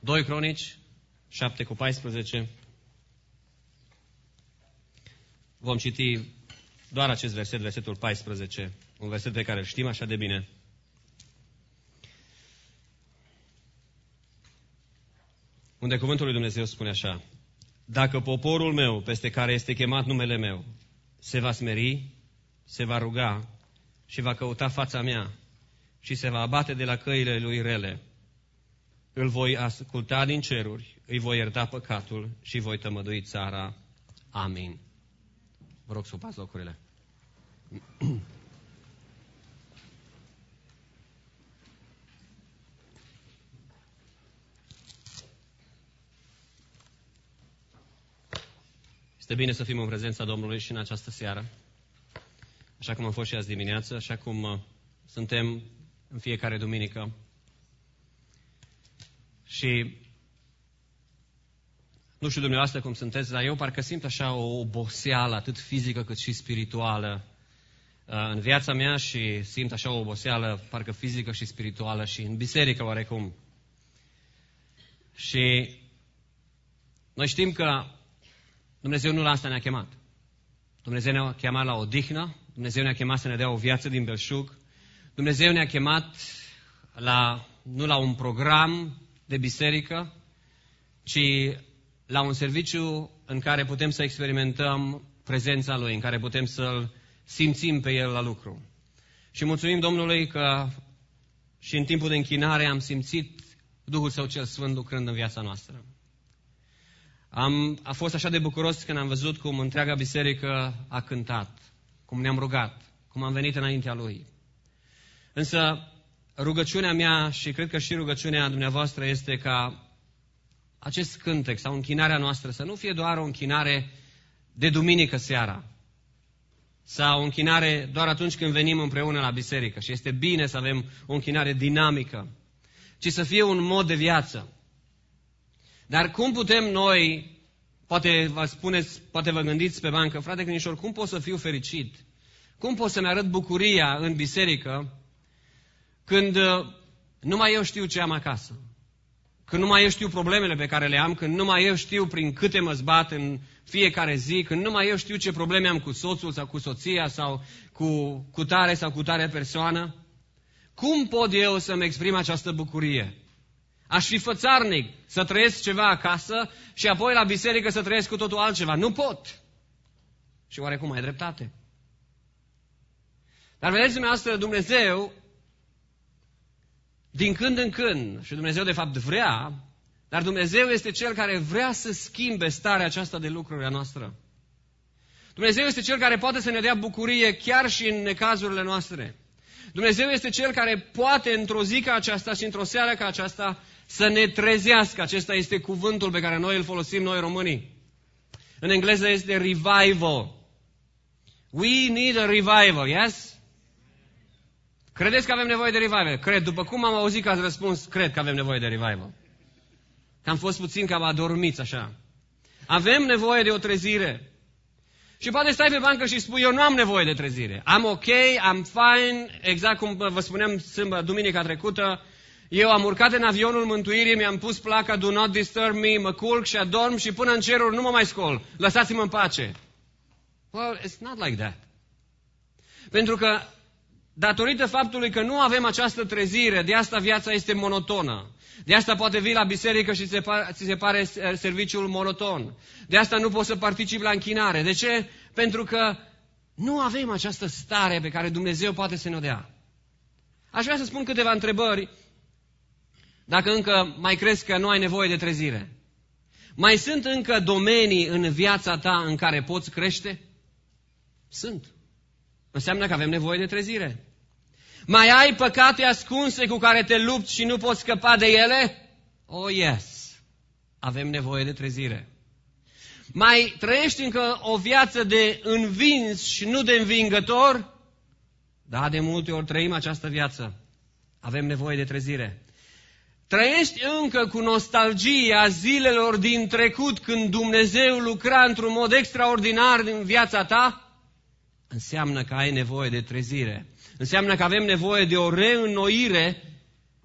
2 Cronici, 7:14. Vom citi doar acest verset, versetul 14, un verset pe care îl știm așa de bine. Unde cuvântul lui Dumnezeu spune așa: dacă poporul meu, peste care este chemat numele meu, se va smeri, se va ruga și va căuta fața mea și se va abate de la căile lui rele, îl voi asculta din ceruri, îi voi ierta păcatul și voi tămădui țara. Amin. Vă rog să ocupați locurile. Este bine să fim în prezența Domnului și în această seară, așa cum am fost și azi dimineață, așa cum suntem în fiecare duminică. Și nu știu dumneavoastră cum sunteți, dar eu parcă simt așa o oboseală, atât fizică cât și spirituală în viața mea și simt așa o oboseală, parcă fizică și spirituală și în biserică oarecum. Și noi știm că Dumnezeu nu la asta ne-a chemat. Dumnezeu ne-a chemat la odihnă, Dumnezeu ne-a chemat să ne dea o viață din belșug, Dumnezeu ne-a chemat nu la un program de biserică, ci la un serviciu în care putem să experimentăm prezența Lui, în care putem să-L simțim pe El la lucru. Și mulțumim Domnului că și în timpul de închinare am simțit Duhul Său cel Sfânt lucrând în viața noastră. A fost așa de bucuros când am văzut cum întreaga biserică a cântat, cum ne-am rugat, cum am venit înaintea Lui. Însă rugăciunea mea și cred că și rugăciunea dumneavoastră este ca acest cântec sau închinarea noastră să nu fie doar o închinare de duminică seara sau o închinare doar atunci când venim împreună la biserică și este bine să avem o închinare dinamică, ci să fie un mod de viață. Dar cum putem noi, poate vă spuneți, poate vă gândiți pe bancă, frate Crinișor, cum pot să fiu fericit? Cum pot să-mi arăt bucuria în biserică când numai eu știu ce am acasă? Când numai eu știu problemele pe care le am, când numai eu știu prin câte mă zbat în fiecare zi, când numai eu știu ce probleme am cu soțul sau cu soția sau cu tare sau cu tare persoană? Cum pot eu să-mi exprim această bucurie? Aș fi fățarnic să trăiesc ceva acasă și apoi la biserică să trăiesc cu totul altceva. Nu pot. Și oarecum ai dreptate. Dar vedeți dumneavoastră, Dumnezeu, din când în când, și Dumnezeu de fapt vrea, dar Dumnezeu este Cel care vrea să schimbe starea aceasta de lucruri a noastră. Dumnezeu este Cel care poate să ne dea bucurie chiar și în necazurile noastre. Dumnezeu este Cel care poate într-o zi ca aceasta și într-o seară ca aceasta să ne trezească. Acesta este cuvântul pe care noi îl folosim noi românii. În engleză este revival. We need a revival, yes? Credeți că avem nevoie de revival? Cred. După cum am auzit că ați răspuns, cred că avem nevoie de revival. Că am fost puțin cam adormiți așa. Avem nevoie de o trezire. Și poate stai pe bancă și spui, eu nu am nevoie de trezire. I'm ok, I'm fine, exact cum vă spuneam duminica trecută, eu am urcat în avionul mântuirii, mi-am pus placa Do Not Disturb Me, mă culc și adorm și până în ceruri nu mă mai scol. Lăsați-mă în pace. Well, it's not like that. Pentru că, datorită faptului că nu avem această trezire, de asta viața este monotonă. De asta poate vii la biserică și ți se pare serviciul monoton. De asta nu poți să participi la închinare. De ce? Pentru că nu avem această stare pe care Dumnezeu poate să ne-o dea. Aș vrea să spun câteva întrebări, dacă încă mai crezi că nu ai nevoie de trezire. Mai sunt încă domenii în viața ta în care poți crește? Sunt. Înseamnă că avem nevoie de trezire. Mai ai păcate ascunse cu care te lupți și nu poți scăpa de ele? Oh, yes. Avem nevoie de trezire. Mai trăiești încă o viață de învins și nu de învingător? Da, de multe ori trăim această viață. Avem nevoie de trezire. Trăiești încă cu nostalgia zilelor din trecut când Dumnezeu lucra într-un mod extraordinar în viața ta? Înseamnă că ai nevoie de trezire. Înseamnă că avem nevoie de o reînnoire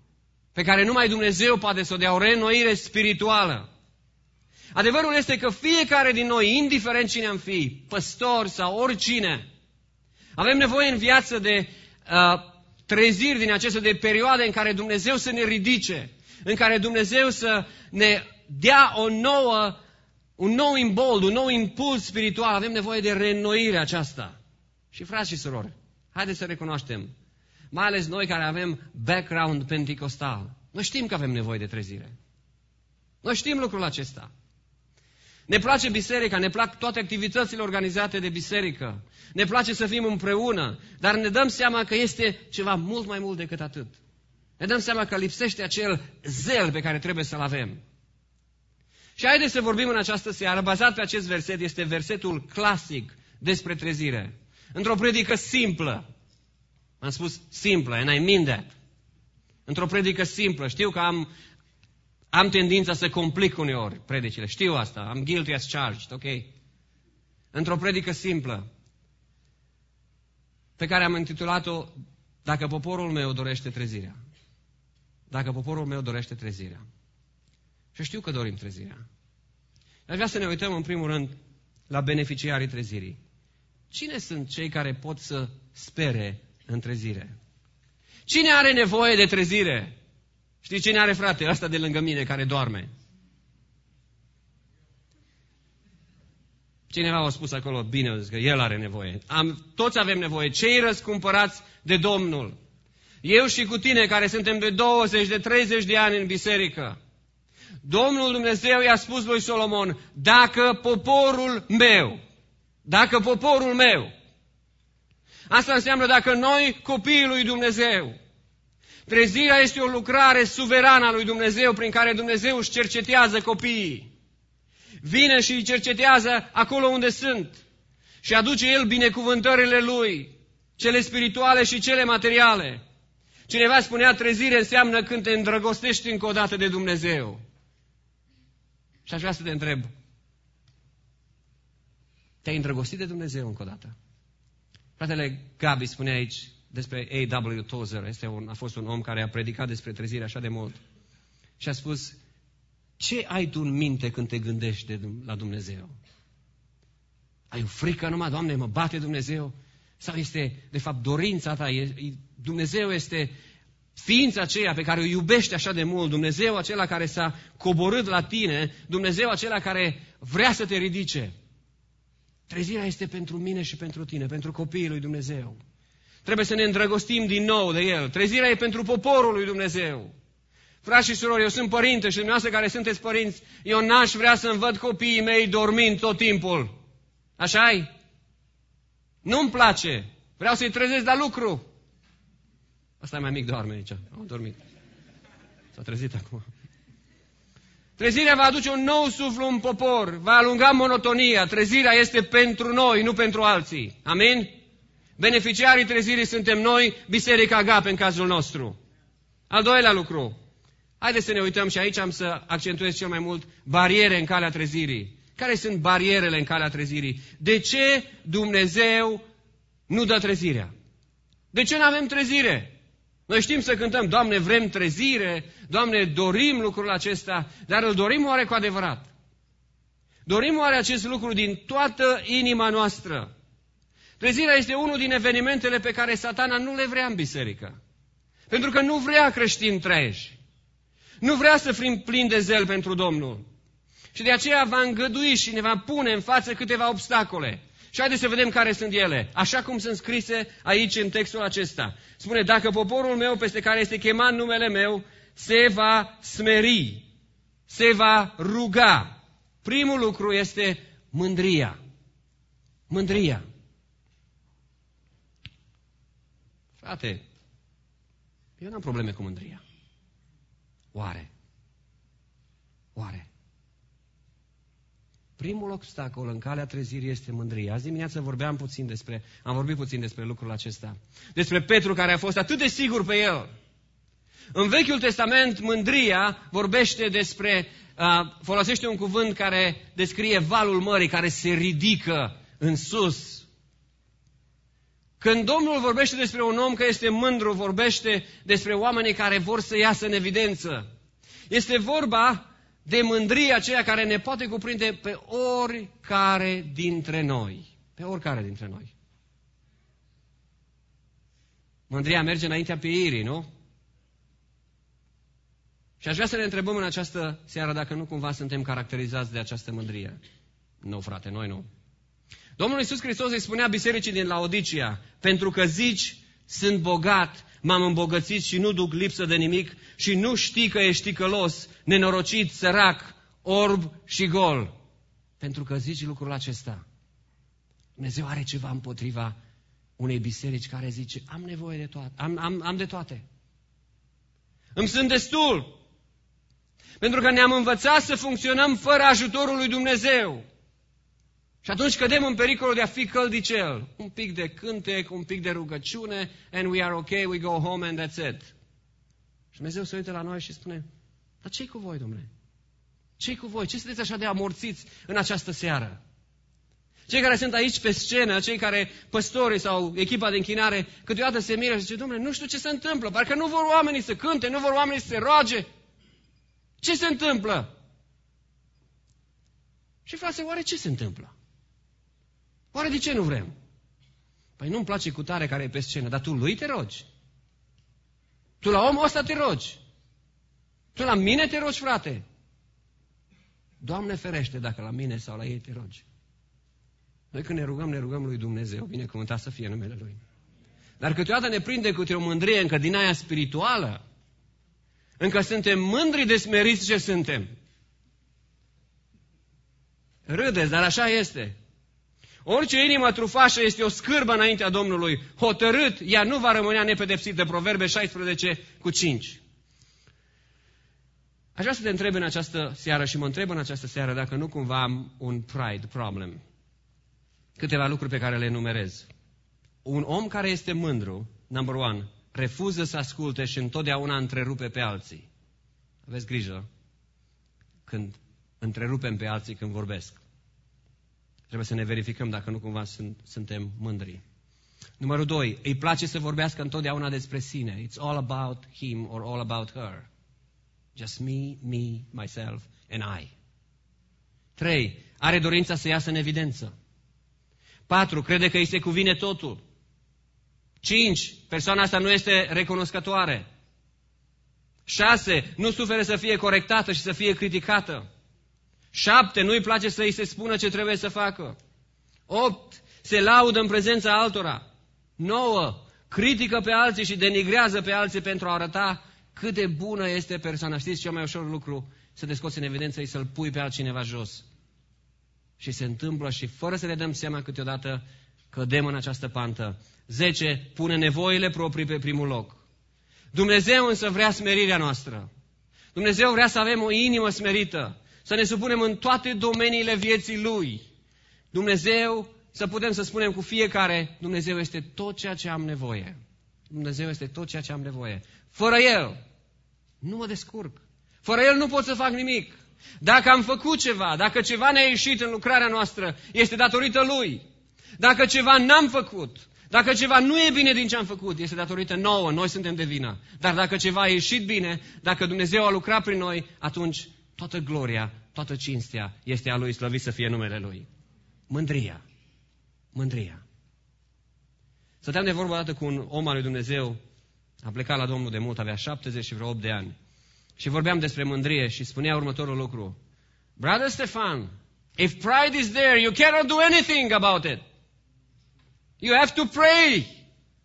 pe care numai Dumnezeu poate să o dea, o reînnoire spirituală. Adevărul este că fiecare din noi, indiferent cine am fi, păstor sau oricine, avem nevoie în viață de treziri din acestea, de perioade în care Dumnezeu să ne ridice, în care Dumnezeu să ne dea un nou imbold, un nou impuls spiritual. Avem nevoie de reînnoire aceasta. Și frați și surori, haideți să recunoaștem, mai ales noi care avem background penticostal, noi știm că avem nevoie de trezire. Noi știm lucrul acesta. Ne place biserica, ne plac toate activitățile organizate de biserică, ne place să fim împreună, dar ne dăm seama că este ceva mult mai mult decât atât. Ne dăm seama că lipsește acel zel pe care trebuie să-l avem. Și haideți să vorbim în această seară, bazat pe acest verset, este versetul clasic despre trezire. Într-o predică simplă, am spus simplă, and I mean that. Într-o predică simplă, știu că am tendința să complic uneori predicile, știu asta, I'm guilty as charged, ok? Într-o predică simplă, pe care am intitulat-o, Dacă poporul meu dorește trezirea. Dacă poporul meu dorește trezirea. Și știu că dorim trezirea. Aș vrea să ne uităm în primul rând la beneficiarii trezirii. Cine sunt cei care pot să spere în trezire? Cine are nevoie de trezire? Știi cine are, frate? Ăsta de lângă mine care doarme. Cineva a spus acolo, bine, că el are nevoie. Toți avem nevoie. Cei răscumpărați de Domnul. Eu și cu tine care suntem de 20, de 30 de ani în biserică. Domnul Dumnezeu i-a spus lui Solomon, dacă poporul meu, asta înseamnă dacă noi, copiii lui Dumnezeu, trezirea este o lucrare suverană a lui Dumnezeu prin care Dumnezeu își cercetează copiii. Vine și îi cercetează acolo unde sunt și aduce El binecuvântările Lui, cele spirituale și cele materiale. Cineva spunea, trezire înseamnă când te îndrăgostești încă o dată de Dumnezeu. Și aș vrea să te întreb, te-ai îndrăgostit de Dumnezeu încă o dată? Fratele Gabi spunea aici despre A.W. Tozer, a fost un om care a predicat despre trezire așa de mult. Și a spus, ce ai tu în minte când te gândești la Dumnezeu? Ai o frică numai, Doamne, mă bate Dumnezeu? Sau este, de fapt, dorința ta? Dumnezeu este ființa aceea pe care o iubești așa de mult, Dumnezeu acela care s-a coborât la tine, Dumnezeu acela care vrea să te ridice. Trezirea este pentru mine și pentru tine, pentru copiii lui Dumnezeu. Trebuie să ne îndrăgostim din nou de El. Trezirea e pentru poporul lui Dumnezeu. Frați și surori, eu sunt părinte și dumneavoastră care sunteți părinți, eu n-aș vrea să-mi văd copiii mei dormind tot timpul. Așa-i? Nu-mi place. Vreau să-i trezesc la lucru. Asta e mai mic, doarme aici. Au dormit. S-a trezit acum. Trezirea va aduce un nou suflu în popor, va alunga monotonia. Trezirea este pentru noi, nu pentru alții. Amin? Beneficiarii trezirii suntem noi, Biserica Agape în cazul nostru. Al doilea lucru. Haideți să ne uităm și aici am să accentuez cel mai mult bariere în calea trezirii. Care sunt barierele în calea trezirii? De ce Dumnezeu nu dă trezirea? De ce nu avem trezire? Noi știm să cântăm, Doamne, vrem trezire, Doamne, dorim lucrul acesta, dar îl dorim oare cu adevărat? Dorim oare acest lucru din toată inima noastră? Trezirea este unul din evenimentele pe care Satana nu le vrea în biserică. Pentru că nu vrea creștini treji. Nu vrea să fim plini de zel pentru Domnul. Și de aceea va îngădui și ne va pune în față câteva obstacole. Și haideți să vedem care sunt ele. Așa cum sunt scrise aici în textul acesta. Spune, dacă poporul meu peste care este chemat numele meu se va smeri, se va ruga. Primul lucru este mândria. Mândria. Frate, eu n-am probleme cu mândria. Oare? Primul obstacol în calea trezirii este mândria. Azi dimineață am vorbit puțin despre lucrul acesta. Despre Petru care a fost atât de sigur pe el. În Vechiul Testament, mândria vorbește folosește un cuvânt care descrie valul mării, care se ridică în sus. Când Domnul vorbește despre un om care este mândru, vorbește despre oamenii care vor să iasă în evidență. Este vorba de mândria aceea care ne poate cuprinde pe oricare dintre noi. Pe oricare dintre noi. Mândria merge înaintea pieirii, nu? Și aș vrea să ne întrebăm în această seară dacă nu cumva suntem caracterizați de această mândrie. Nu, frate, noi nu. Domnul Iisus Hristos îi spunea bisericii din Laodicea, pentru că zici, sunt bogat, m-am îmbogățit și nu duc lipsă de nimic și nu știi că ești ticălos, nenorocit, sărac, orb și gol. Pentru că zici lucrul acesta. Dumnezeu are ceva împotriva unei biserici care zice, am nevoie de toate, am de toate. Îmi sunt destul. Pentru că ne-am învățat să funcționăm fără ajutorul lui Dumnezeu. Și atunci cădem în pericolul de a fi căldicel. Un pic de cântec, un pic de rugăciune, and we are okay, we go home and that's it. Și Dumnezeu se uită la noi și spune, dar ce-i cu voi, Domnule? Ce-i cu voi? Ce sunteți așa de amorțiți în această seară? Cei care sunt aici pe scenă, cei care, păstorii sau echipa de închinare, câteodată se miră și zice, Domnule, nu știu ce se întâmplă, parcă nu vor oamenii să cânte, nu vor oamenii să se roage. Ce se întâmplă? Și frate, oare ce se întâmplă? Oare de ce nu vrem? Păi nu-mi place cu tare care e pe scenă, dar tu lui te rogi. Tu la omul ăsta te rogi. Tu la mine te rogi, frate. Doamne ferește dacă la mine sau la ei te rogi. Noi când ne rugăm lui Dumnezeu, binecuvântat să fie numele Lui. Dar câteodată ne prinde câte o mândrie încă din aia spirituală. Încă suntem mândri de smeriți ce suntem. Râdeți, dar așa este. Orice inimă trufașă este o scârbă înaintea Domnului. Hotărât, ea nu va rămâne nepedepsită. Proverbe 16:5. Aș vrea să te întreb în această seară și mă întreb în această seară dacă nu cumva am un pride problem. Câteva lucruri pe care le enumerez. Un om care este mândru, number one, refuză să asculte și întotdeauna întrerupe pe alții. Aveți grijă când întrerupem pe alții când vorbesc. Trebuie să ne verificăm dacă nu cumva suntem mândri. Numărul 2. Îi place să vorbească întotdeauna despre sine. It's all about him or all about her. Just me, myself and I. 3. Are dorința să iasă în evidență. 4. Crede că îi se cuvine totul. 5. Persoana asta nu este recunoscătoare. 6. Nu suferă să fie corectată și să fie criticată. 7. Nu-i place să îi se spună ce trebuie să facă. 8. Se laudă în prezența altora. 9. Critică pe alții și denigrează pe alții pentru a arăta cât de bună este persoana. Știți cel mai ușor lucru? Să te scoți în evidență, să-l pui pe altcineva jos. Și se întâmplă și fără să ne dăm seama câteodată cădem în această pantă. 10. Pune nevoile proprii pe primul loc. Dumnezeu însă vrea smerirea noastră. Dumnezeu vrea să avem o inimă smerită. Să ne supunem în toate domeniile vieții Lui. Dumnezeu, să putem să spunem cu fiecare, Dumnezeu este tot ceea ce am nevoie. Dumnezeu este tot ceea ce am nevoie. Fără El, nu mă descurc. Fără El nu pot să fac nimic. Dacă am făcut ceva, dacă ceva ne-a ieșit în lucrarea noastră, este datorită Lui. Dacă ceva n-am făcut, dacă ceva nu e bine din ce am făcut, este datorită nouă, noi suntem de vină. Dar dacă ceva a ieșit bine, dacă Dumnezeu a lucrat prin noi, atunci toată gloria, toată cinstea este a Lui, slăvit să fie numele Lui. Mândria. Mândria. Stăteam de vorbă odată cu un om al lui Dumnezeu, a plecat la Domnul de mult, avea 78 de ani. Și vorbeam despre mândrie și spunea următorul lucru. Brother Stefan, if pride is there, you cannot do anything about it. You have to pray.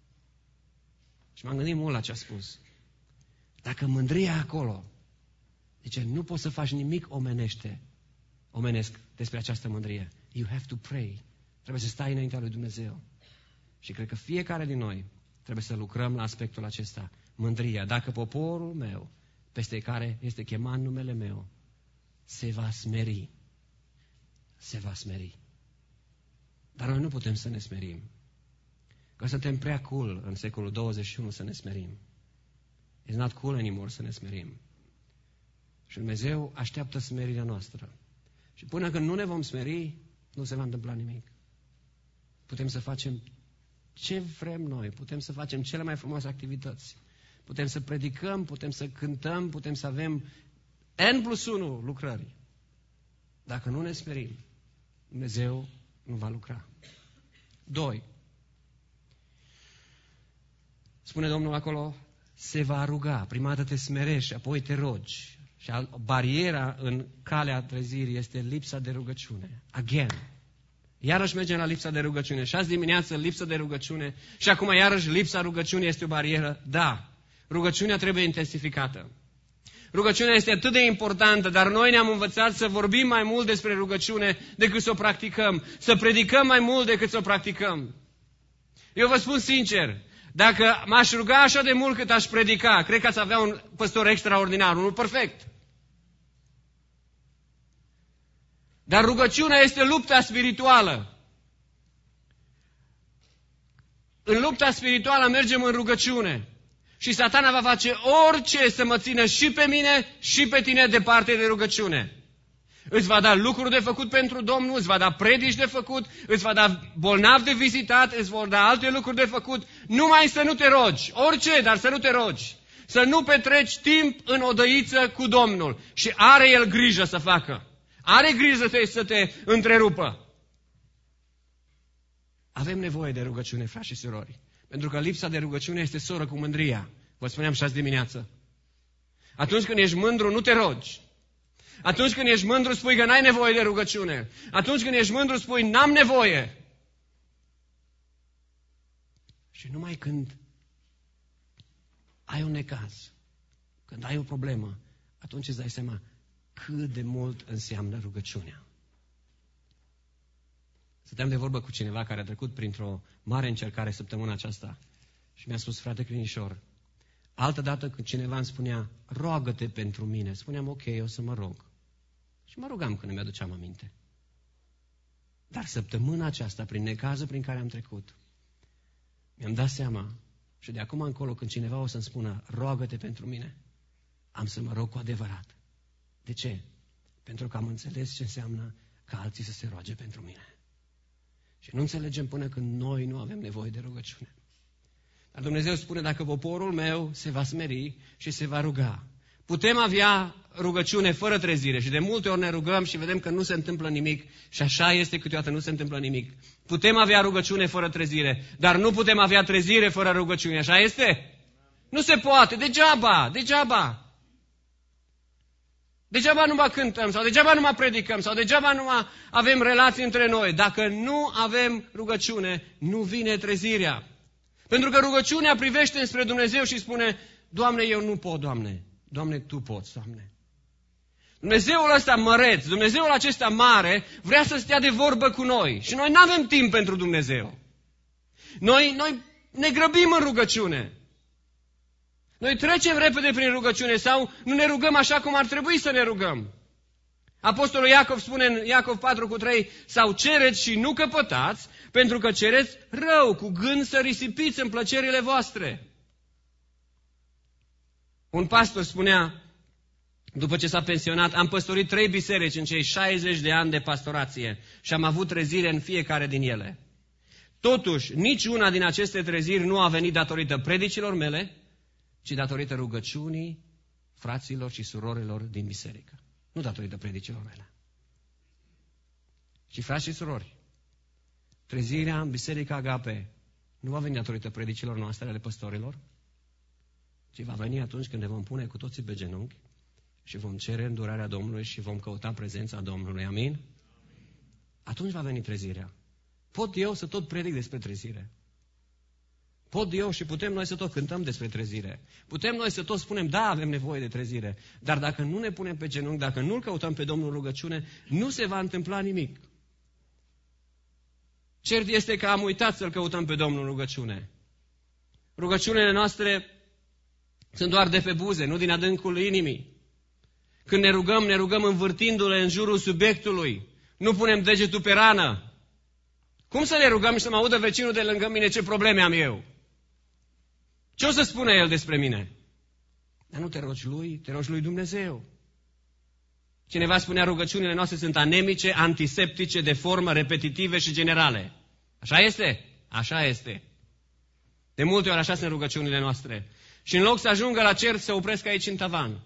Și m-am gândit mult la ce a spus. Dacă mândria e acolo, zice, nu poți să faci nimic omenesc despre această mândrie. You have to pray. Trebuie să stai înaintea lui Dumnezeu. Și cred că fiecare din noi trebuie să lucrăm la aspectul acesta. Mândria. Dacă poporul meu, peste care este chemat numele meu, se va smeri. Se va smeri. Dar noi nu putem să ne smerim. Că suntem prea cool în secolul 21 să ne smerim. It's not cool anymore să ne smerim. Și Dumnezeu așteaptă smerirea noastră. Și până când nu ne vom smeri, nu se va întâmpla nimic. Putem să facem Ce vrem noi? Putem să facem cele mai frumoase activități. Putem să predicăm, putem să cântăm, putem să avem N+1 lucrări. Dacă nu ne smerim, Dumnezeu nu va lucra. 2. Spune Domnul acolo, se va ruga. Prima dată te smerești, apoi te rogi. Și bariera în calea trezirii este lipsa de rugăciune. Again. Iarăși mergem la lipsa de rugăciune. Și azi dimineață lipsa de rugăciune. Și acum iarăși lipsa rugăciunii este o barieră. Da, rugăciunea trebuie intensificată. Rugăciunea este atât de importantă, dar noi ne-am învățat să vorbim mai mult despre rugăciune decât să o practicăm. Să predicăm mai mult decât să o practicăm. Eu vă spun sincer, dacă m-aș ruga așa de mult cât aș predica, cred că ați avea un păstor extraordinar, unul perfect. Dar rugăciunea este lupta spirituală. În lupta spirituală mergem în rugăciune. Și Satana va face orice să mă țină și pe mine și pe tine departe de rugăciune. Îți va da lucruri de făcut pentru Domnul, îți va da predici de făcut, îți va da bolnavi de vizitat, îți va da alte lucruri de făcut, numai să nu te rogi. Orice, dar să nu te rogi. Să nu petreci timp în odăiță cu Domnul. Și are El grijă să facă. Are grijă să te întrerupă. Avem nevoie de rugăciune, frați și surori. Pentru că lipsa de rugăciune este soră cu mândria. Vă spuneam și azi dimineață. Atunci când ești mândru, nu te rogi. Atunci când ești mândru, spui că n-ai nevoie de rugăciune. Atunci când ești mândru, spui n-am nevoie. Și numai când ai un necaz, când ai o problemă, atunci îți dai seama cât de mult înseamnă rugăciunea. Stăteam de vorbă cu cineva care a trecut printr-o mare încercare săptămâna aceasta și mi-a spus, frate Crinișor, altădată când cineva îmi spunea, roagă-te pentru mine, spuneam, ok, o să mă rog. Și mă rugam când îmi aduceam aminte. Dar săptămâna aceasta, prin necazul prin care am trecut, mi-am dat seama și de acum încolo, când cineva o să-mi spună, roagă-te pentru mine, am să mă rog cu adevărat. De ce? Pentru că am înțeles ce înseamnă ca alții să se roage pentru mine. Și nu înțelegem până când noi nu avem nevoie de rugăciune. Dar Dumnezeu spune, dacă poporul meu se va smeri și se va ruga. Putem avea rugăciune fără trezire și de multe ori ne rugăm și vedem că nu se întâmplă nimic și așa este, câteodată nu se întâmplă nimic. Putem avea rugăciune fără trezire, dar nu putem avea trezire fără rugăciune, așa este? Nu se poate, degeaba. Degeaba nu mai cântăm sau degeaba nu mai predicăm sau degeaba nu mai avem relații între noi. Dacă nu avem rugăciune, nu vine trezirea. Pentru că rugăciunea privește înspre Dumnezeu și spune, Doamne, eu nu pot, Doamne. Doamne, Tu poți, Doamne. Dumnezeul ăsta măreț, Dumnezeul acesta mare, vrea să stea de vorbă cu noi. Și noi nu avem timp pentru Dumnezeu. Noi ne grăbim în rugăciune. Noi trecem repede prin rugăciune sau nu ne rugăm așa cum ar trebui să ne rugăm. Apostolul Iacov spune în Iacov 4:3, sau cereți și nu căpătați, pentru că cereți rău, cu gând să risipiți în plăcerile voastre. Un pastor spunea, după ce s-a pensionat, am păstorit 3 biserici în cei 60 de ani de pastorație și am avut trezire în fiecare din ele. Totuși, niciuna din aceste treziri nu a venit datorită predicilor mele, ci datorită rugăciunii fraților și surorilor din biserică. Nu datorită predicilor mele. Și frați și surori, trezirea în Biserica Agape nu va veni datorită predicilor noastre ale păstorilor, ci va veni atunci când ne vom pune cu toții pe genunchi și vom cere îndurarea Domnului și vom căuta prezența Domnului. Amin? Atunci va veni trezirea. Pot eu să tot predic despre trezire. Pot eu și putem noi să tot cântăm despre trezire. Putem noi să tot spunem, da, avem nevoie de trezire. Dar dacă nu ne punem pe genunchi, dacă nu-L căutăm pe Domnul în rugăciune, nu se va întâmpla nimic. Cert este că am uitat să-L căutăm pe Domnul în rugăciune. Rugăciunile noastre sunt doar de pe buze, nu din adâncul inimii. Când ne rugăm învârtindu-le în jurul subiectului. Nu punem degetul pe rană. Cum să ne rugăm și să mă audă vecinul de lângă mine ce probleme am eu? Ce o să spună el despre mine? Dar nu te rogi lui, te rogi lui Dumnezeu. Cineva spunea, rugăciunile noastre sunt anemice, antiseptice, de formă, repetitive și generale. Așa este? Așa este. De multe ori așa sunt rugăciunile noastre. Și în loc să ajungă la cer, se opresc aici în tavan.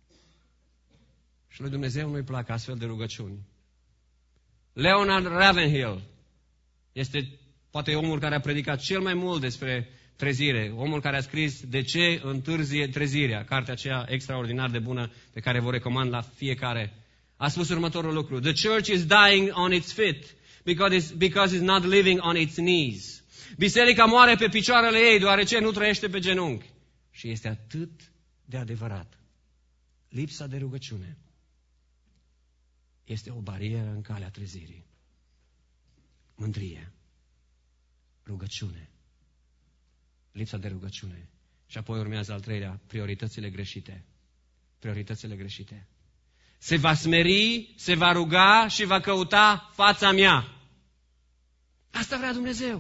Și lui Dumnezeu nu-i plac astfel de rugăciuni. Leonard Ravenhill este poate omul care a predicat cel mai mult despre trezire, omul care a scris De ce întârzie trezirea, cartea aceea extraordinar de bună pe care vă recomand la fiecare. A spus următorul lucru: The church is dying on its feet because it's not living on its knees. Biserica moare pe picioarele ei deoarece nu trăiește pe genunchi. Și este atât de adevărat. Lipsa de rugăciune este o barieră în calea trezirii. Mândrie, rugăciune, lipsa de rugăciune. Și apoi urmează al treilea, prioritățile greșite. Prioritățile greșite. Se va smeri, se va ruga și va căuta fața mea. Asta vrea Dumnezeu.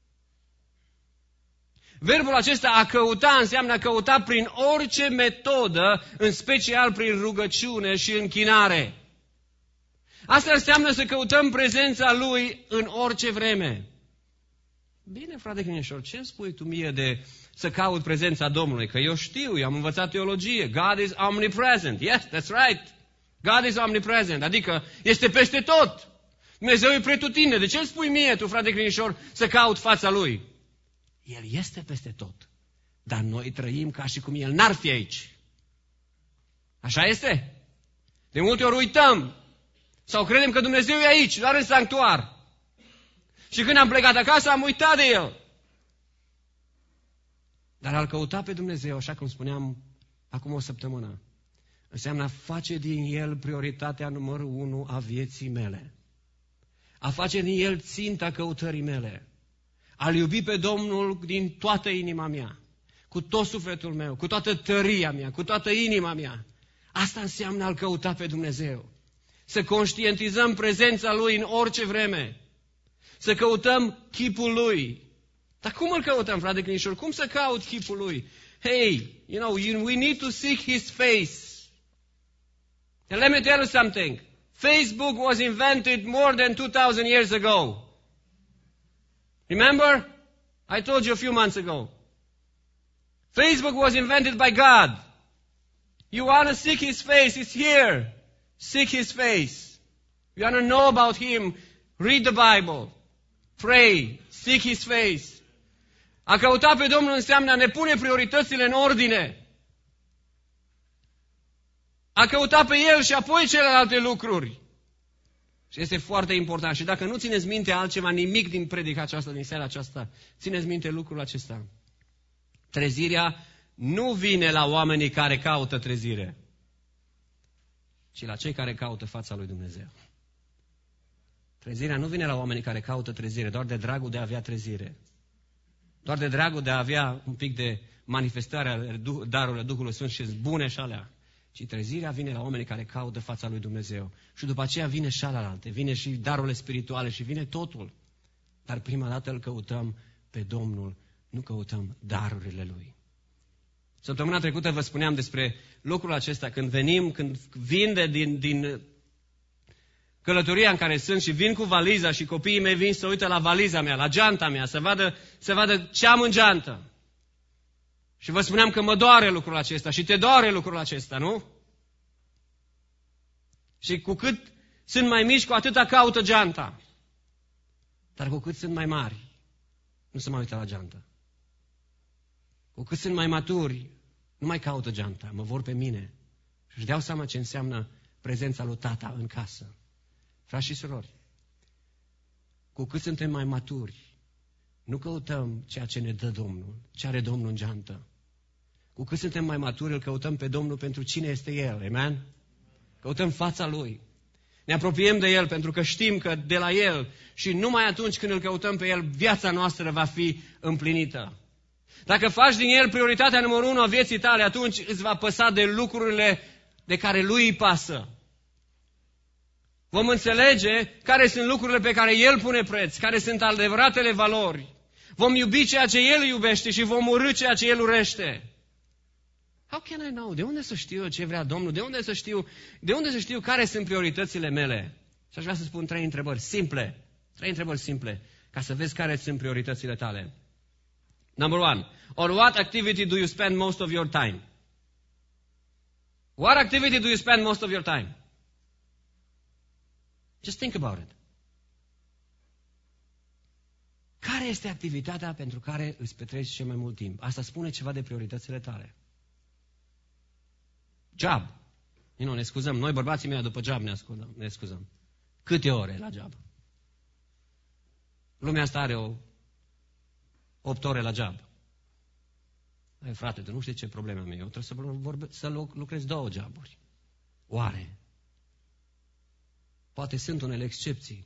Verbul acesta a căuta înseamnă a căuta prin orice metodă, în special prin rugăciune și închinare. Asta înseamnă să căutăm prezența Lui în orice vreme. Bine, frate Crinișor, ce îmi spui tu mie de să caut prezența Domnului? Că eu știu, eu am învățat teologie. God is omnipresent. Yes, that's right. God is omnipresent. Adică este peste tot. Dumnezeu e pretutindeni. De ce îmi spui mie tu, frate Crinișor, să caut fața Lui? El este peste tot. Dar noi trăim ca și cum El n-ar fi aici. Așa este? De multe ori uităm. Sau credem că Dumnezeu e aici, doar în sanctuar. Și când am plecat acasă, am uitat de El. Dar a-L căuta pe Dumnezeu, așa cum spuneam acum o săptămână, înseamnă a face din El prioritatea numărul 1 a vieții mele. A face din El ținta căutării mele. A-L iubi pe Domnul din toată inima mea, cu tot sufletul meu, cu toată tăria mea, cu toată inima mea. Asta înseamnă a-L căuta pe Dumnezeu. Să conștientizăm prezența Lui în orice vreme. Să căutăm chipul Lui. Dar cum îl căutăm, frate Crinișor? Cum să caut chipul Lui? Hey, we need to seek His face. And let me tell you something. Facebook was invented more than 2,000 years ago. Remember? I told you a few months ago. Facebook was invented by God. You want to seek His face, it's here. Seek His face. You want to know about Him, read the Bible. Pray, seek His face. A căuta pe Domnul înseamnă a ne pune prioritățile în ordine. A căuta pe El și apoi celelalte lucruri. Și este foarte important. Și dacă nu țineți minte altceva, nimic din predica aceasta, din seara aceasta, țineți minte lucrul acesta. Trezirea nu vine la oamenii care caută trezire, ci la cei care caută fața lui Dumnezeu. Trezirea nu vine la oamenii care caută trezire, doar de dragul de a avea trezire. Doar de dragul de a avea un pic de manifestare a darurilor Duhului Sfânt și bune și alea. Ci trezirea vine la oamenii care caută fața lui Dumnezeu. Și după aceea vine și alalte, vine și darurile spirituale și vine totul. Dar prima dată îl căutăm pe Domnul, nu căutăm darurile Lui. Săptămâna trecută vă spuneam despre lucrul acesta, când vin din călătoria în care sunt și vin cu valiza și copiii mei vin să uită la valiza mea, la geanta mea, să vadă ce am în geantă. Și vă spuneam că mă doare lucrul acesta și te doare lucrul acesta, nu? Și cu cât sunt mai mici, cu atâta caută geanta. Dar cu cât sunt mai mari, nu se mai uită la geantă. Cu cât sunt mai maturi, nu mai caută geanta, mă vor pe mine. Și își dau seama ce înseamnă prezența lui Tata în casă. Frați și surori, cu cât suntem mai maturi, nu căutăm ceea ce ne dă Domnul, ce are Domnul în geantă. Cu cât suntem mai maturi, îl căutăm pe Domnul pentru cine este El, amen? Căutăm fața Lui. Ne apropiem de El pentru că știm că de la El și numai atunci când îl căutăm pe El, viața noastră va fi împlinită. Dacă faci din El prioritatea numărul 1 a vieții tale, atunci îți va păsa de lucrurile de care Lui îi pasă. Vom înțelege care sunt lucrurile pe care El pune preț, care sunt adevăratele valori. Vom iubi ceea ce El iubește și vom urî ceea ce El urăște. How can I know? De unde să știu ce vrea Domnul? De unde să știu care sunt prioritățile mele? Și aș vrea să spun 3 întrebări simple. 3 întrebări simple, ca să vezi care sunt prioritățile tale. Number one, on what activity do you spend most of your time? What activity do you spend most of your time? Just think about it. Care este activitatea pentru care îți petreci cel mai mult timp? Asta spune ceva de prioritățile tale. Job. Ne scuzăm. Noi, bărbații mei, după job ne scuzăm. Câte ore la job? Lumea asta are 8 ore la job. Hai, frate, tu nu știi ce probleme am eu. Trebuie să lucrez 2 joburi. Oare? Poate sunt unele excepții.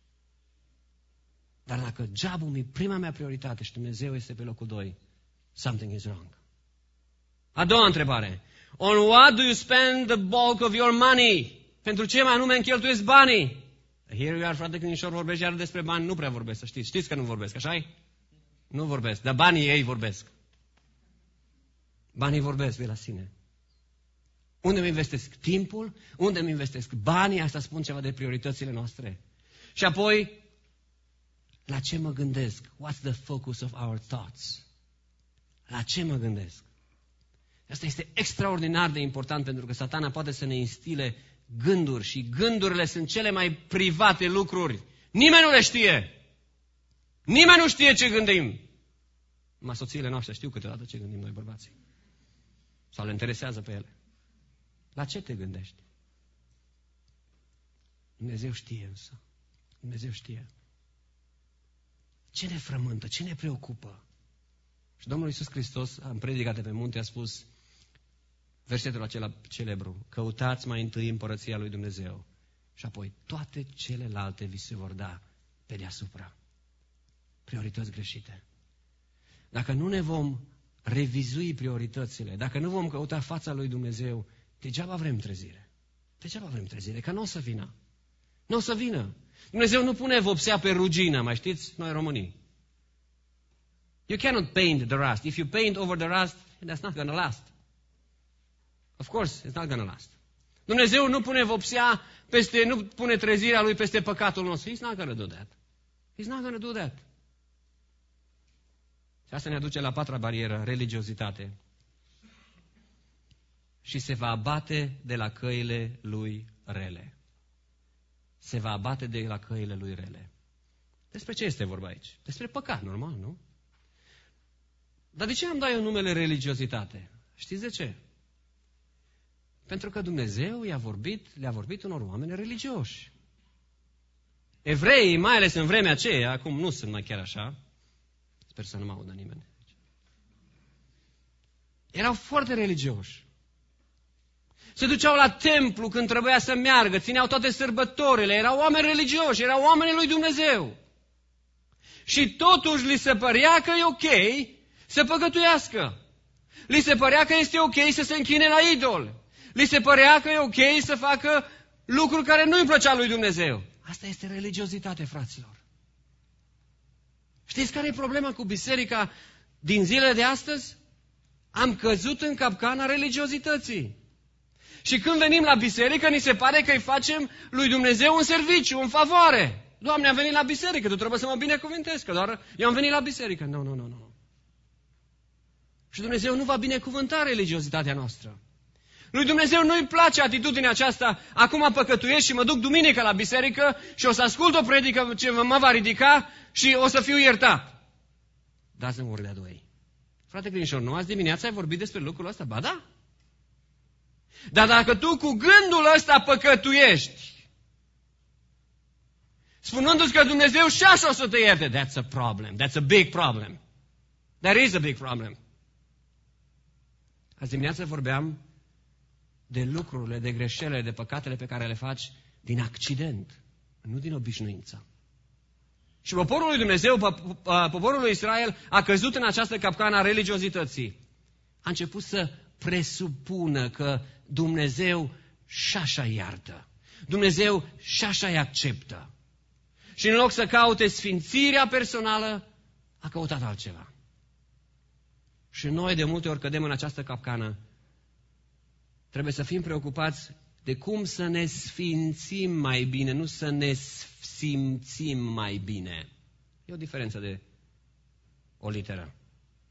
Dar dacă jobul e prima mea prioritate și Dumnezeu este pe locul 2, something is wrong. A doua întrebare. On what do you spend the bulk of your money? Pentru ce mai anume încheltuiesc banii? Here you are, frate, când ușor vorbești iar despre bani, nu prea vorbesc, să știți. Știți că nu vorbesc, așa-i? Nu vorbesc, dar banii ei vorbesc. Banii vorbesc de la sine. Unde îmi investesc timpul? Unde îmi investesc banii? Asta spun ceva de prioritățile noastre. Și apoi, la ce mă gândesc? What's the focus of our thoughts? La ce mă gândesc? Asta este extraordinar de important pentru că Satana poate să ne instile gânduri și gândurile sunt cele mai private lucruri. Nimeni nu le știe. Nimeni nu știe ce gândim. Numai soțiile noastre știu câteodată ce gândim noi bărbații. Sau le interesează pe ele. La ce te gândești? Dumnezeu știe însă. Dumnezeu știe. Ce ne frământă? Ce ne preocupă? Și Domnul Iisus Hristos, în predica de pe munte, a spus versetul acela celebru: căutați mai întâi împărăția lui Dumnezeu și apoi toate celelalte vi se vor da pe deasupra. Priorități greșite. Dacă nu ne vom revizui prioritățile, dacă nu vom căuta fața lui Dumnezeu, degeaba vrem trezire. Degeaba vrem trezire, că nu o să vină. Nu o să vină. Dumnezeu nu pune vopsea pe rugină, mai știți? Noi românii. You cannot paint the rust. If you paint over the rust, that's not going to last. Of course, it's not going to last. Dumnezeu nu pune vopsea peste, nu pune trezirea lui peste păcatul nostru. He's not going to do that. He's not going to do that. Și asta ne aduce la 4-a barieră, religiozitate. Și se va abate de la căile lui rele. Se va abate de la căile lui rele. Despre ce este vorba aici? Despre păcat, normal, nu? Dar de ce am dat eu numele religiozitate? Știți de ce? Pentru că Dumnezeu le-a vorbit unor oameni religioși. Evreii, mai ales în vremea aceea, acum nu sunt mai chiar așa, sper să nu mă audă nimeni, erau foarte religioși. Se duceau la templu când trebuia să meargă, țineau toate sărbătorile, erau oameni religioși, erau oamenii lui Dumnezeu. Și totuși li se părea că e ok să păcătuiască. Li se părea că este ok să se închine la idol. Li se părea că e ok să facă lucruri care nu îi plăcea lui Dumnezeu. Asta este religiozitate, fraților. Știți care e problema cu biserica din zilele de astăzi? Am căzut în capcana religiozității. Și când venim la biserică, ni se pare că îi facem lui Dumnezeu un serviciu, un favoare. Doamne, am venit la biserică, tu trebuie să mă binecuvântezi, că doar eu am venit la biserică. Nu. Și Dumnezeu nu va binecuvânta religiozitatea noastră. Lui Dumnezeu nu-i place atitudinea aceasta: acum păcătuiesc și mă duc duminică la biserică și o să ascult o predică ce mă va ridica și o să fiu iertat. Doesn't work that way. Frate Crinișor, nu azi dimineața ai vorbit despre lucrul ăsta? Ba da. Dar dacă tu cu gândul ăsta păcătuiești, spunându-ți că Dumnezeu și așa o să te ierte, that's a problem. That's a big problem. There is a big problem. Azi dimineața vorbeam de lucrurile, de greșelile, de păcatele pe care le faci din accident, nu din obișnuință. Și poporul lui Dumnezeu, poporul lui Israel a căzut în această capcană a religiozității. A început să presupună că Dumnezeu și așa iartă. Dumnezeu și așa îi acceptă. Și în loc să caute sfințirea personală, a căutat altceva. Și noi de multe ori cădem în această capcană. Trebuie să fim preocupați de cum să ne sfințim mai bine, nu să ne simțim mai bine. E o diferență de o literă.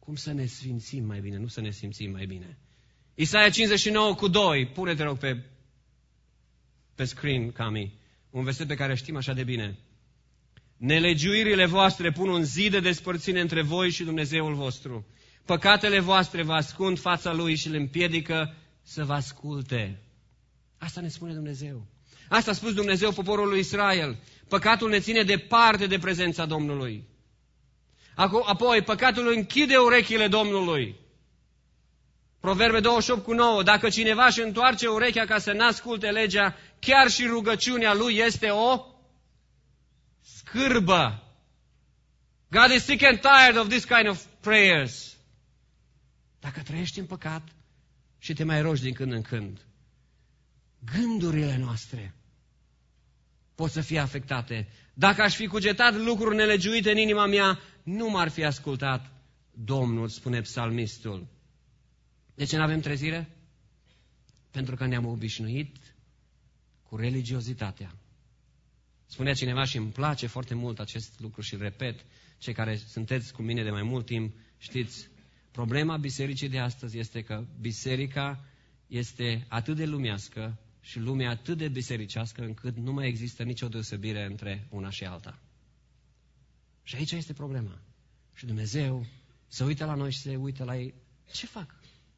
cum să ne sfințim mai bine, nu să ne simțim mai bine. Isaia 59:2, pune-te rog pe screen, Cami, un verset pe care știm așa de bine. Nelegiuirile voastre pun un zid de despărțire între voi și Dumnezeul vostru. Păcatele voastre vă ascund fața Lui și îl împiedică să vă asculte. Asta ne spune Dumnezeu. Asta a spus Dumnezeu poporului Israel. Păcatul ne ține departe de prezența Domnului. Apoi, păcatul închide urechile Domnului. Proverbe 28:9. Dacă cineva își întoarce urechea ca să n-asculte legea, chiar și rugăciunea lui este o scârbă. God is sick and tired of this kind of prayers. Dacă trăiești în păcat și te mai rogi din când în când, gândurile noastre pot să fie afectate. Dacă aș fi cugetat lucruri nelegiuite în inima mea, nu m-ar fi ascultat Domnul, spune psalmistul. De ce nu avem trezire? Pentru că ne-am obișnuit cu religiozitatea. Spunea cineva și îmi place foarte mult acest lucru și repet, cei care sunteți cu mine de mai mult timp, știți, problema bisericii de astăzi este că biserica este atât de lumească și lumea atât de bisericească încât nu mai există nicio deosebire între una și alta. Și aici este problema. Și Dumnezeu se uită la noi și se uită la ei. Ce fac?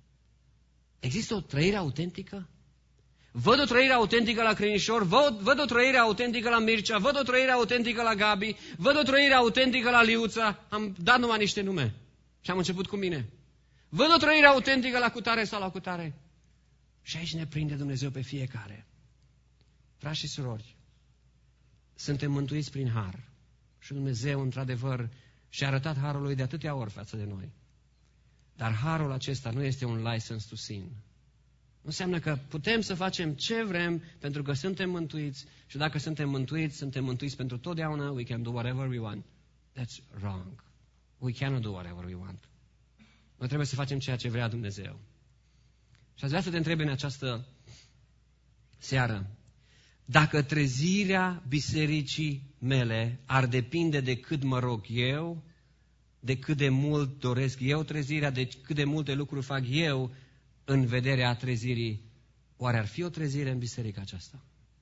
Există o trăire autentică? Văd o trăire autentică la Crinișor, văd o trăire autentică la Mircea, văd o trăire autentică la Gabi, văd o trăire autentică la Liuța. Am dat numai niște nume și am început cu mine. Văd o trăire autentică la cutare sau la cutare. Și aici ne prinde Dumnezeu pe fiecare. Frați și surori, suntem mântuiți prin har. Și Dumnezeu, într-adevăr, și-a arătat harul lui de atâtea ori față de noi. Dar harul acesta nu este un license to sin. Nu înseamnă că putem să facem ce vrem pentru că suntem mântuiți și dacă suntem mântuiți pentru totdeauna, we can do whatever we want. That's wrong. We cannot do whatever we want. Noi trebuie să facem ceea ce vrea Dumnezeu. Și aș vrea să te întreb în această seară, dacă trezirea bisericii mele ar depinde de cât mă rog eu, de cât de mult doresc eu trezirea, de cât de multe lucruri fac eu în vederea trezirii, oare ar fi o trezire în biserica aceasta?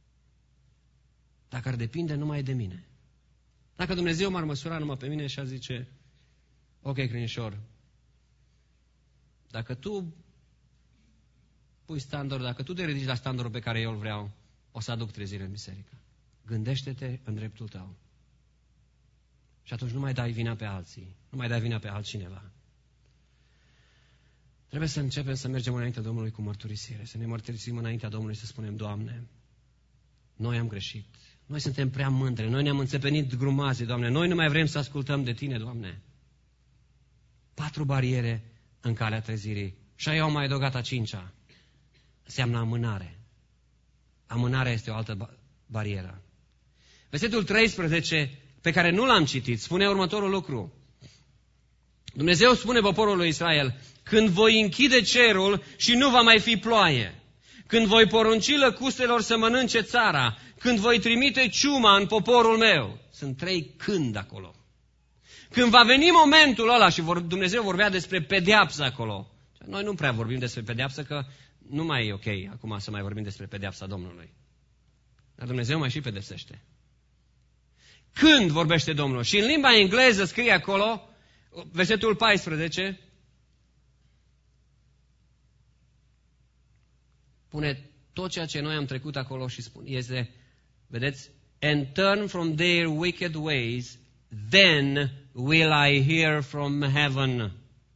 Dacă ar depinde numai de mine. Dacă Dumnezeu m-ar măsura numai pe mine și ar zice, ok, Crinișor, dacă tu pui standard, dacă tu te ridici la standardul pe care eu îl vreau, o să aduc trezire în biserică. Gândește-te în dreptul tău. Și atunci nu mai dai vina pe alții, nu mai dai vina pe altcineva. Trebuie să începem să mergem înaintea Domnului cu mărturisire, să ne mărturisim înaintea Domnului, să spunem, Doamne, noi am greșit, noi suntem prea mândre, noi ne-am înțepenit grumazii, Doamne, noi nu mai vrem să ascultăm de Tine, Doamne. 4 bariere în calea trezirii și eu am mai adăugat a 5-a. Înseamnă amânare. Amânarea este o altă barieră. Versetul 13, pe care nu l-am citit, spune următorul lucru. Dumnezeu spune poporului Israel, când voi închide cerul și nu va mai fi ploaie, când voi porunci lăcustelor să mănânce țara, când voi trimite ciuma în poporul meu. Sunt 3 când acolo. Când va veni momentul ăla, și Dumnezeu vorbea despre pedeapsă acolo. Noi nu prea vorbim despre pedeapsă, că nu mai e ok acum să mai vorbim despre pedeapsa Domnului. Dar Dumnezeu mai și pedepsește. Când vorbește Domnul? Și în limba engleză scrie acolo, versetul 14, pune tot ceea ce noi am trecut acolo și spune, este, vedeți, and turn from their wicked ways, then will I hear from heaven.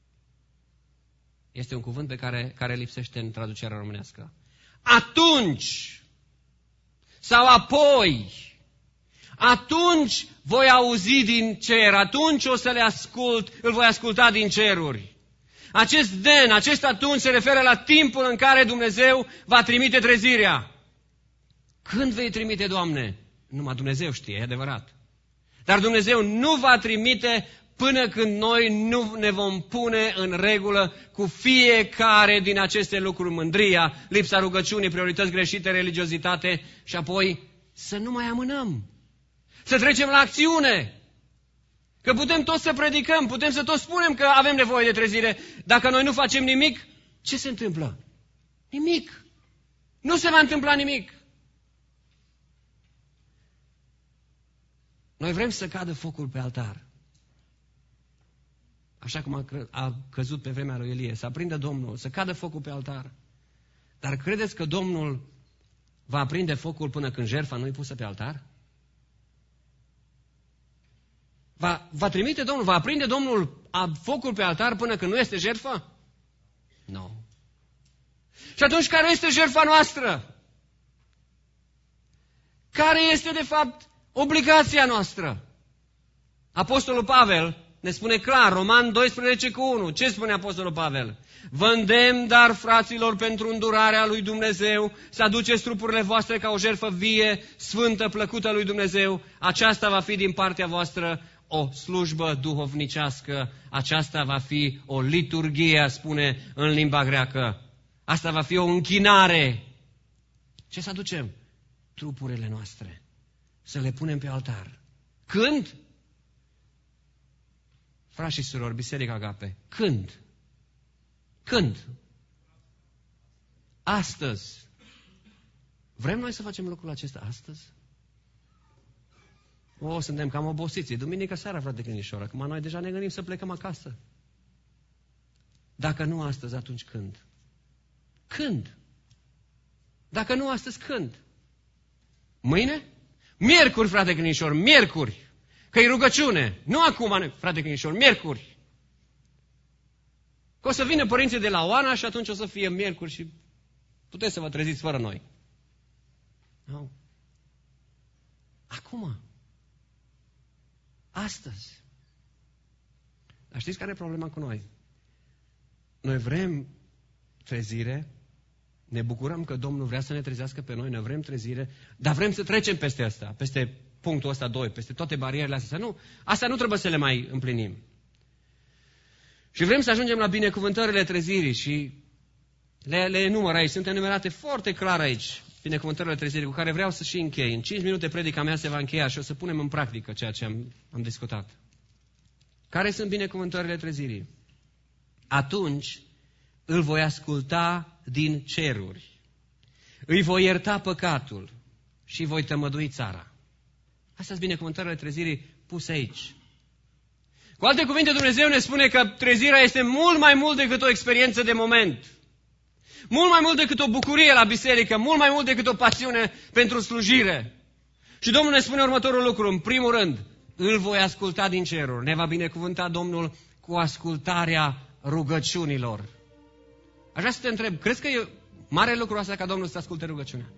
Este un cuvânt pe care lipsește în traducerea românească. Atunci sau apoi, atunci voi auzi din cer, atunci o să le ascult, îl voi asculta din ceruri. Acest den, acest atunci se referă la timpul în care Dumnezeu va trimite trezirea. Când vei trimite, Doamne? Numai Dumnezeu știe, e adevărat. Dar Dumnezeu nu va trimite până când noi nu ne vom pune în regulă cu fiecare din aceste lucruri, mândria, lipsa rugăciunii, priorități greșite, religiozitate și apoi să nu mai amânăm. Să trecem la acțiune. Că putem toți să predicăm, putem să toți spunem că avem nevoie de trezire. Dacă noi nu facem nimic, ce se întâmplă? Nimic. Nu se va întâmpla nimic. Noi vrem să cadă focul pe altar. Așa cum a căzut pe vremea lui Elie. Să aprindă Domnul, să cadă focul pe altar. Dar credeți că Domnul va aprinde focul până când jertfa nu e pusă pe altar? Va trimite Domnul, va aprinde Domnul focul pe altar până când nu este jertfă? Nu. Și atunci care este jertfa noastră? Care este de fapt obligația noastră? Apostolul Pavel ne spune clar, Roman 12:1. Ce spune Apostolul Pavel? Vă îndemn, dar, fraților, pentru îndurarea lui Dumnezeu, să aduceți trupurile voastre ca o jertfă vie, sfântă, plăcută lui Dumnezeu. Aceasta va fi din partea voastră o slujbă duhovnicească. Aceasta va fi o liturghie, spune în limba greacă. Asta va fi o închinare. Ce să aducem? Trupurile noastre. Să le punem pe altar. Când? Frați și surori, Biserica Agape, când? Când? Astăzi. Vrem noi să facem lucrul acesta astăzi? Suntem cam obosiți. Duminică seara, frate Clinișor. Acum noi deja ne gândim să plecăm acasă. Dacă nu astăzi, atunci când? Când? Dacă nu astăzi, când? Mâine? Miercuri, frate Clinișor, miercuri. Că e rugăciune. Nu acum, frate Clinișor, miercuri. Că o să vină părinții de la Oana și atunci o să fie miercuri și puteți să vă treziți fără noi. Nu. Acum. Astăzi. Dar știți care e problema cu noi? Noi vrem trezire, ne bucurăm că Domnul vrea să ne trezească pe noi, ne vrem trezire, dar vrem să trecem peste asta, peste punctul ăsta 2, peste toate barierele astea. Nu, astea nu trebuie să le mai împlinim. Și vrem să ajungem la binecuvântările trezirii și le enumăr aici. Sunt enumerate foarte clar aici, binecuvântările trezirii, cu care vreau să și închei. În 5 minute predica mea se va încheia și o să punem în practică ceea ce am discutat. Care sunt binecuvântările trezirii? Atunci îl voi asculta din ceruri, îi voi ierta păcatul și voi tămădui țara. Astea sunt binecuvântările trezirii puse aici. Cu alte cuvinte, Dumnezeu ne spune că trezirea este mult mai mult decât o experiență de moment. Mult mai mult decât o bucurie la biserică, mult mai mult decât o pasiune pentru slujire. Și Domnul ne spune următorul lucru. În primul rând, îl voi asculta din ceruri. Ne va binecuvânta Domnul cu ascultarea rugăciunilor. Aș vrea să te întreb, crezi că e mare lucru asta ca Domnul să asculte rugăciunea?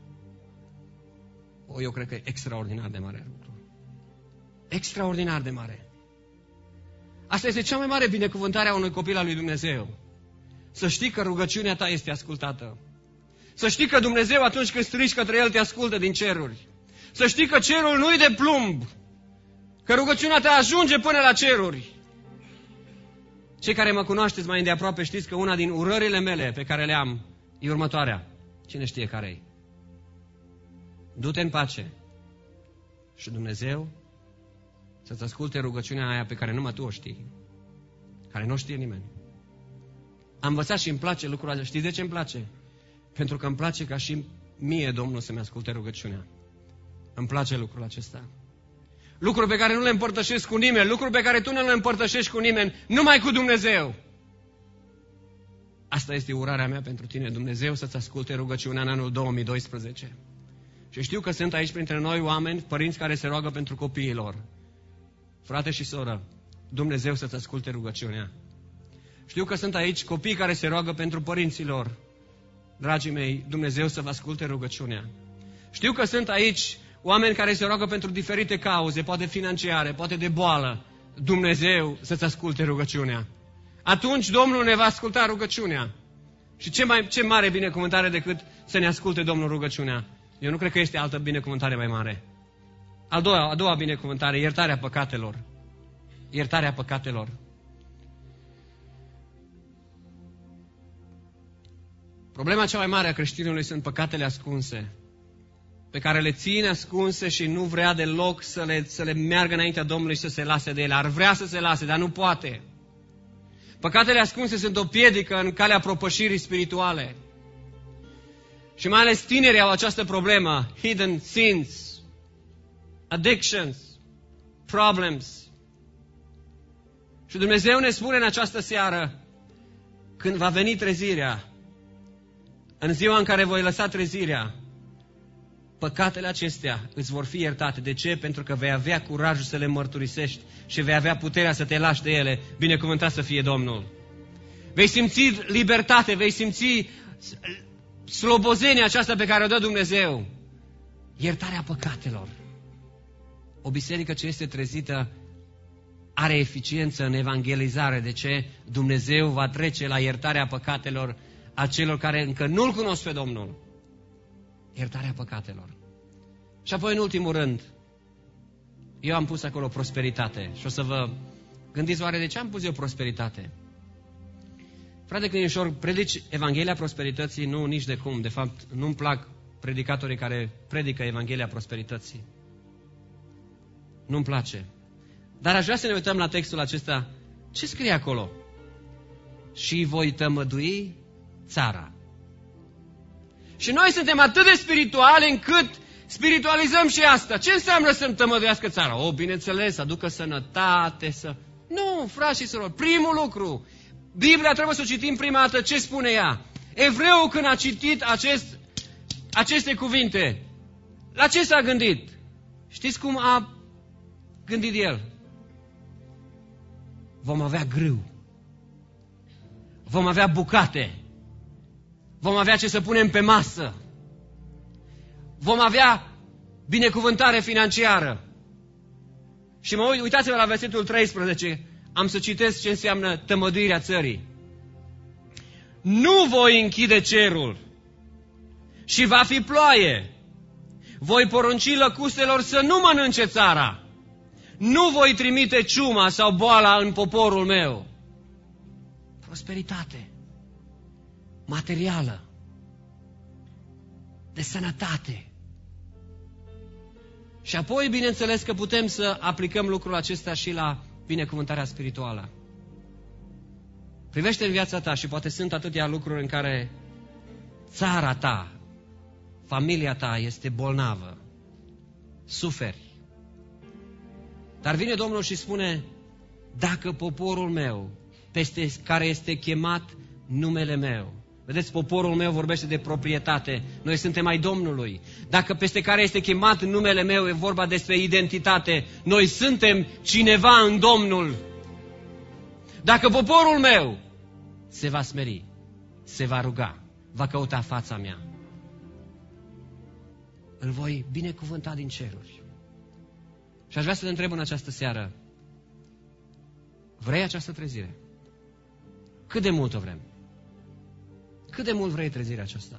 Eu cred că e extraordinar de mare lucru. Extraordinar de mare. Asta este cea mai mare binecuvântare a unui copil al lui Dumnezeu. Să știi că rugăciunea ta este ascultată. Să știi că Dumnezeu atunci când strigi către El te ascultă din ceruri. Să știi că cerul nu-i de plumb. Că rugăciunea ta ajunge până la ceruri. Cei care mă cunoașteți mai îndeaproape știți că una din urările mele pe care le am e următoarea. Cine știe care-i? Du-te în pace și Dumnezeu să-ți asculte rugăciunea aia pe care numai tu o știi, care nu o știe nimeni. Am învățat și îmi place lucrul acesta. Știți de ce îmi place? Pentru că îmi place ca și mie Domnul să-mi asculte rugăciunea. Îmi place lucrul acesta. Lucruri pe care nu le împărtășesc cu nimeni, lucruri pe care tu nu le împărtășești cu nimeni, numai cu Dumnezeu. Asta este urarea mea pentru tine, Dumnezeu să-ți asculte rugăciunea în anul 2012. Și știu că sunt aici printre noi oameni, părinți care se roagă pentru copiilor. Frate și soră, Dumnezeu să-ți asculte rugăciunea. Știu că sunt aici copii care se roagă pentru părinților. Dragii mei, Dumnezeu să vă asculte rugăciunea. Știu că sunt aici oameni care se roagă pentru diferite cauze, poate financiare, poate de boală. Dumnezeu să-ți asculte rugăciunea. Atunci Domnul ne va asculta rugăciunea. Și ce mare binecuvântare decât să ne asculte Domnul rugăciunea. Eu nu cred că este altă binecuvântare mai mare. A doua binecuvântare, iertarea păcatelor. Iertarea păcatelor. Problema cea mai mare a creștinului sunt păcatele ascunse. pe care le ține ascunse și nu vrea deloc să le meargă înaintea Domnului și să se lase de ele. Ar vrea să se lase, dar nu poate. Păcatele ascunse sunt o piedică în calea propășirii spirituale. Și mai ales tinerii au această problemă. Hidden sins, addictions, problems. Și Dumnezeu ne spune în această seară, când va veni trezirea, în ziua în care voi lăsa trezirea, păcatele acestea îți vor fi iertate. De ce? Pentru că vei avea curajul să le mărturisești și vei avea puterea să te lași de ele. Binecuvântat să fie Domnul. Vei simți libertate, vei simți slobozenia aceasta pe care o dă Dumnezeu. Iertarea păcatelor. O biserică ce este trezită are eficiență în evangelizare. De ce? Dumnezeu va trece la iertarea păcatelor a celor care încă nu-L cunosc pe Domnul. Iertarea păcatelor. Și apoi, în ultimul rând, eu am pus acolo prosperitate. Și o să vă gândiți, oare de ce am pus eu prosperitate? Frate Crinișor, predici Evanghelia prosperității? Nu, nici de cum. De fapt, nu-mi plac predicatorii care predică Evanghelia prosperității. Nu-mi place. Dar aș vrea să ne uităm la textul acesta. Ce scrie acolo? Și voi tămădui țara. Și noi suntem atât de spirituali încât spiritualizăm și asta. Ce înseamnă să-mi tămăduiască țara? Bineînțeles, să aducă sănătate, să... Nu, frați și surori, primul lucru. Biblia trebuie să o citim prima dată. Ce spune ea? Evreul, când a citit aceste cuvinte, la ce s-a gândit? Știți cum a gândit el? Vom avea grâu. Vom avea bucate. Vom avea ce să punem pe masă. Vom avea binecuvântare financiară. Și uitați-vă la versetul 13. Am să citesc ce înseamnă tămăduirea țării. Nu voi închide cerul și va fi ploaie. Voi porunci lăcustelor să nu mănânce țara. Nu voi trimite ciuma sau boala în poporul meu. Prosperitate materială, de sănătate. Și apoi, bineînțeles că putem să aplicăm lucrul acesta și la binecuvântarea spirituală. Privește în viața ta și poate sunt atâtea lucruri în care țara ta, familia ta este bolnavă, suferi. Dar vine Domnul și spune, dacă poporul meu, peste care este chemat numele meu, vedeți, poporul meu vorbește de proprietate, noi suntem ai Domnului. Dacă peste care este chemat numele meu, e vorba despre identitate, noi suntem cineva în Domnul. Dacă poporul meu se va smeri, se va ruga, va căuta fața mea, îl voi binecuvânta din ceruri. Și aș vrea să te întreb în această seară, vrei această trezire? Cât de mult o vrem? Cât de mult vrei trezirea aceasta?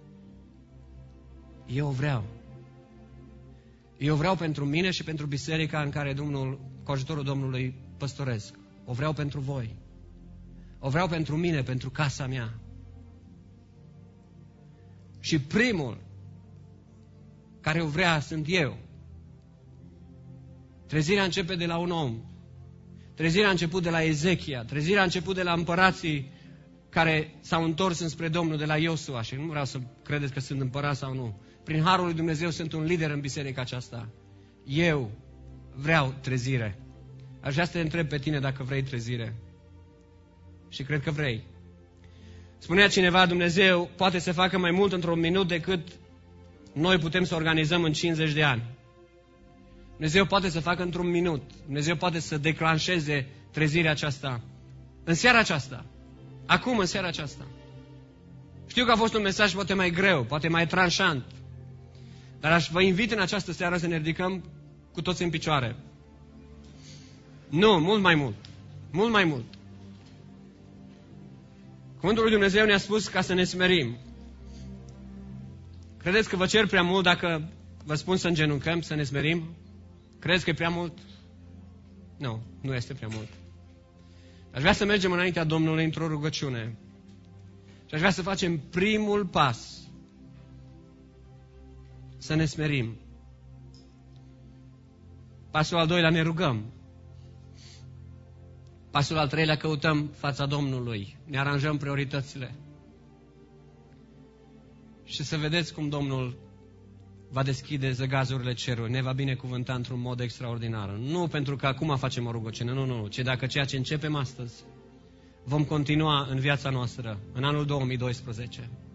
Eu o vreau. Eu o vreau pentru mine și pentru biserica în care Domnul, cu ajutorul Domnului, păstoresc. O vreau pentru voi. O vreau pentru mine, pentru casa mea. Și primul care o vrea sunt eu. Trezirea începe de la un om. Trezirea a început de la Ezechia. Trezirea a început de la împărații care s-au întors înspre Domnul, de la Iosua. Și nu vreau să credeți că sunt împărat sau nu. Prin harul lui Dumnezeu sunt un lider în biserica aceasta. Eu vreau trezire. Aș vrea să te întreb pe tine dacă vrei trezire. Și cred că vrei. Spunea cineva, Dumnezeu poate să facă mai mult într-un minut decât noi putem să organizăm în 50 de ani. Dumnezeu poate să facă într-un minut. Dumnezeu poate să declanșeze trezirea aceasta. În seara aceasta. Acum, în seara aceasta. Știu că a fost un mesaj poate mai greu, poate mai tranșant. Dar vă invit în această seară să ne ridicăm cu toți în picioare. Nu, mult mai mult. Mult mai mult. Cuvântul lui Dumnezeu ne-a spus ca să ne smerim. Credeți că vă cer prea mult dacă vă spun să îngenuncăm, să ne smerim? Credeți că e prea mult? Nu, nu este prea mult. Aș vrea să mergem înaintea Domnului într-o rugăciune. Și aș vrea să facem primul pas să ne smerim. Pasul al doilea, ne rugăm. Pasul al treilea, căutăm fața Domnului. Ne aranjăm prioritățile. Și să vedeți cum Domnul va deschide zăgazurile cerului, ne va binecuvânta într-un mod extraordinar. Nu pentru că acum facem o rugăciune, nu, ci dacă ceea ce începem astăzi vom continua în viața noastră, în anul 2012.